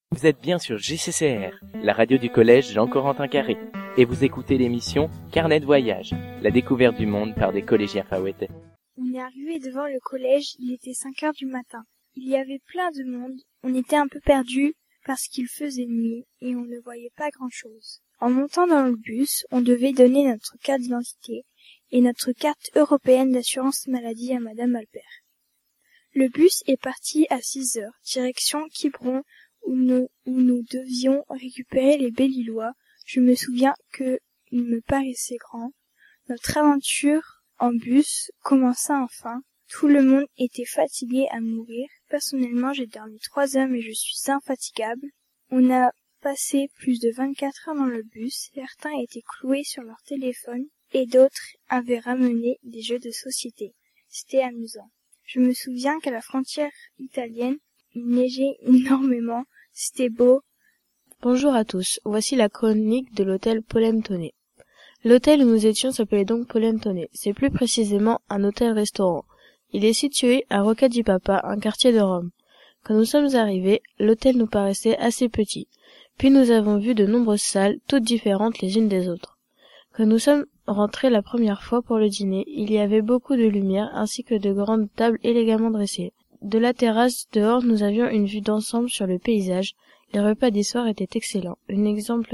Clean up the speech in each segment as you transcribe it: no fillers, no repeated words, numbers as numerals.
Vous êtes bien sur JCCR, la radio du collège Jean-Corentin Carré, et vous écoutez l'émission Carnet de voyage, la découverte du monde par des collégiens faouetais. On est arrivé devant le collège, il était 5 heures du matin. Il y avait plein de monde, on était un peu perdus parce qu'il faisait nuit et on ne voyait pas grand-chose. En montant dans le bus, on devait donner notre carte d'identité et notre carte européenne d'assurance maladie à Madame Albert. Le bus est parti à 6 heures, direction Quiberon, où nous devions récupérer les Belle-Îlois. Je me souviens que il me paraissait grand. Notre aventure en bus commença enfin. Tout le monde était fatigué à mourir. Personnellement, j'ai dormi 3 heures, mais je suis infatigable. On a passé plus de 24 heures dans le bus. Certains étaient cloués sur leur téléphone et d'autres avaient ramené des jeux de société. C'était amusant. Je me souviens qu'à la frontière italienne, il neigeait énormément. C'était beau. Bonjour à tous, voici la chronique de l'hôtel Polentone. L'hôtel où nous étions s'appelait donc Polentone. C'est plus précisément un hôtel-restaurant. Il est situé à Rocca di Papa, un quartier de Rome. Quand nous sommes arrivés, l'hôtel nous paraissait assez petit. Puis nous avons vu de nombreuses salles, toutes différentes les unes des autres. Quand nous sommes rentrés la première fois pour le dîner, il y avait beaucoup de lumière ainsi que de grandes tables élégamment dressées. De la terrasse dehors, nous avions une vue d'ensemble sur le paysage. Les repas des soirs étaient excellents. Un exemple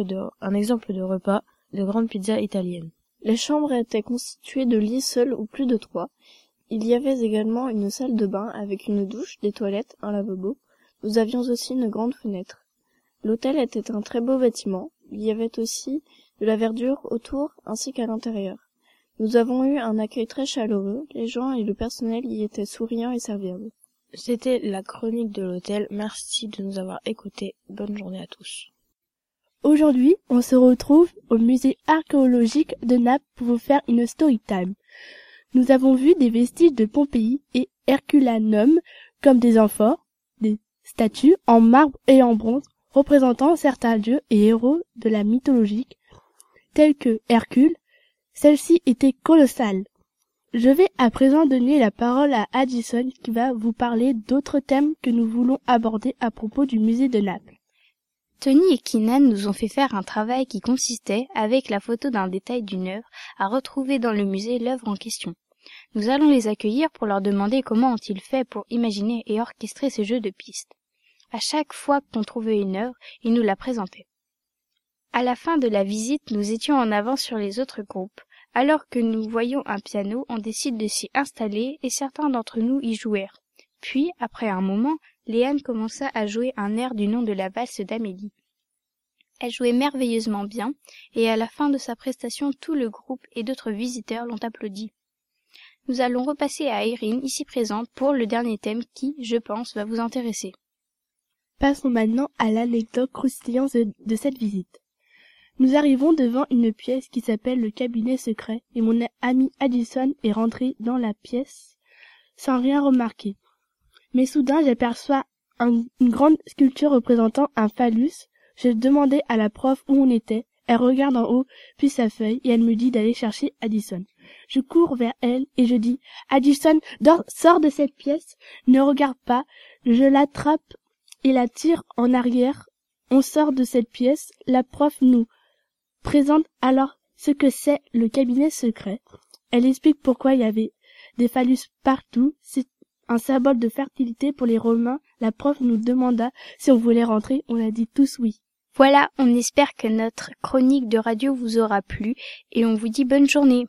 de repas de grande pizza italienne. Les chambres étaient constituées de lits seuls ou plus de 3. Il y avait également une salle de bain avec une douche, des toilettes, un lavabo. Nous avions aussi une grande fenêtre. L'hôtel était un très beau bâtiment. Il y avait aussi de la verdure autour ainsi qu'à l'intérieur. Nous avons eu un accueil très chaleureux. Les gens et le personnel y étaient souriants et serviables. C'était la chronique de l'hôtel. Merci de nous avoir écoutés. Bonne journée à tous. Aujourd'hui, on se retrouve au musée archéologique de Naples pour vous faire une story time. Nous avons vu des vestiges de Pompéi et Herculanum comme des amphores, des statues en marbre et en bronze représentant certains dieux et héros de la mythologie tels que Hercule. Celle-ci était colossale. Je vais à présent donner la parole à Addison qui va vous parler d'autres thèmes que nous voulons aborder à propos du musée de Naples. Tony et Keenan nous ont fait faire un travail qui consistait, avec la photo d'un détail d'une œuvre, à retrouver dans le musée l'œuvre en question. Nous allons les accueillir pour leur demander comment ont-ils fait pour imaginer et orchestrer ce jeu de pistes. À chaque fois qu'on trouvait une œuvre, ils nous la présentaient. À la fin de la visite, nous étions en avance sur les autres groupes. Alors que nous voyions un piano, on décide de s'y installer et certains d'entre nous y jouèrent. Puis, après un moment, Léane commença à jouer un air du nom de la valse d'Amélie. Elle jouait merveilleusement bien et à la fin de sa prestation, tout le groupe et d'autres visiteurs l'ont applaudi. Nous allons repasser à Erin, ici présente, pour le dernier thème qui, je pense, va vous intéresser. Passons maintenant à l'anecdote croustillante de cette visite. Nous arrivons devant une pièce qui s'appelle le cabinet secret et mon ami Addison est rentré dans la pièce sans rien remarquer. Mais soudain, j'aperçois une grande sculpture représentant un phallus. Je demandais à la prof où on était. Elle regarde en haut, puis sa feuille, et elle me dit d'aller chercher Addison. Je cours vers elle et je dis « Addison, sors de cette pièce, ne regarde pas ». Je l'attrape et la tire en arrière. On sort de cette pièce. La prof nous présente alors ce que c'est le cabinet secret. Elle explique pourquoi il y avait des phallus partout. C'est un symbole de fertilité pour les Romains. La prof nous demanda si on voulait rentrer. On a dit tous oui. Voilà, on espère que notre chronique de radio vous aura plu et on vous dit bonne journée.